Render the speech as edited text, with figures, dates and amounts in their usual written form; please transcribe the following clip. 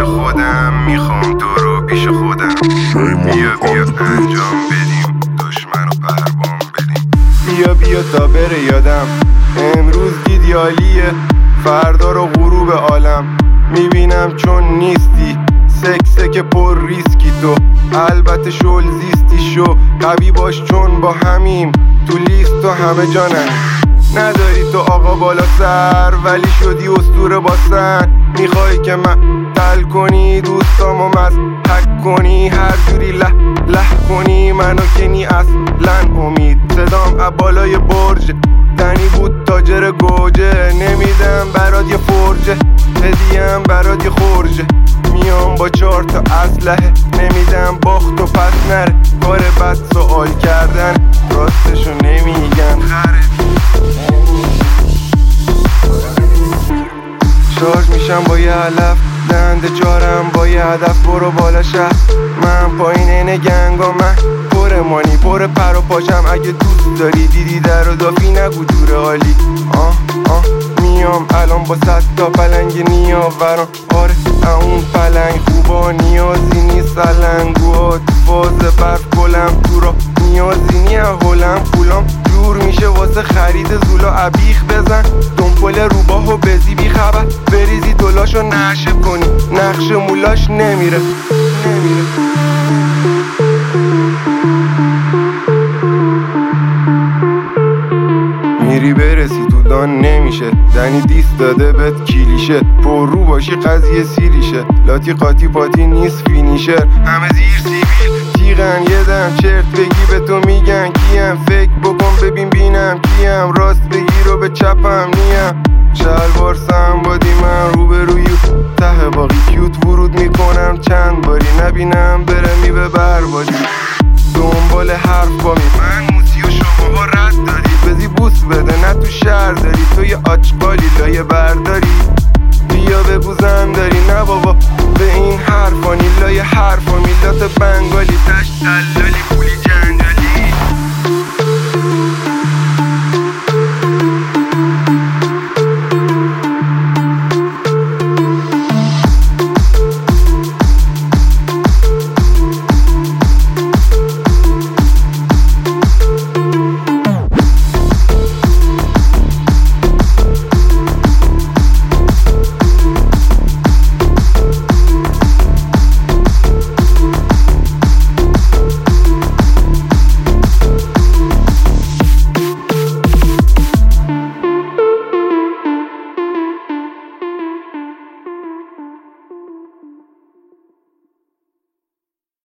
پیش خودم، میخوام تو رو پیش خودم. بیا انجام بدیم، دشمن رو پربام بدیم. بیا تا بره یادم، امروز ایدئالیه، فردا رو غروب عالم. میبینم چون نیستی، سکسه که پر ریسکی تو. البته شل زیستی شو، قوی باش چون با همیم تو لیست و همه جانم. نداری تو آقا بالا سر، ولی شدی اسطوره با سن. میخوای که من تل کنی دوستامو مضحک کنی، هر جوری له کنی منو که نی اصلا امید. صدام بالای برج دنی بود تاجر گوجه، نمیدم برات یه فرجه، هدیم برات یه خورجه. میام با 4 تا اسلحه، نمیدم باخت و پس نره. کار بد سوال کردن، راستشو نمیگن خره. شارژ میشم با یه علف، دنده چارم با یه هدف. برو بالا شهر، من پایین اینه گنگا. من پر مانی پر پر و پاشم، اگه دوست داری دیدی در و دافی نگو دور حالی. میام الان با 100 تا پلنگ نیاورم. آره اون پلنگ خوبا نیازی نیست، سلنگوها تو فاز برف گلم تو را نیازی نی. هلم پولام جور میشه واسه خرید زولا. عبیخ بزن دنپل روباهو بزی بی خبر، بریزی دلاشو نشه کنی، نقش مولاش نمیره. میری برسی تو دان نمیشه، دنی دیست داده بهت کلیشه. پر رو باشی قضیه سیریشه، لاتی قاطی پاتی نیست فینیشر. همه زیر سیبیل تیغن، یه دم چرت بگی به تو میگن کیم. فکر بکن ببین بینم کیم، راست بگیر و به چپم نیم. شلوار سنبادی من روبروی ته باقی کیوت ورود میکنم چند باری، نبینم برمی به بربادی. دنبال حرف با من موسی و شماها رد داری، بزی بوس بده نه تو شهر داری. تو یه آچقالی لایه برداری، بیا بگو زن داری. نه بابا به این حرفانی، لایه حرفا میلات بنگالی تش دلالی.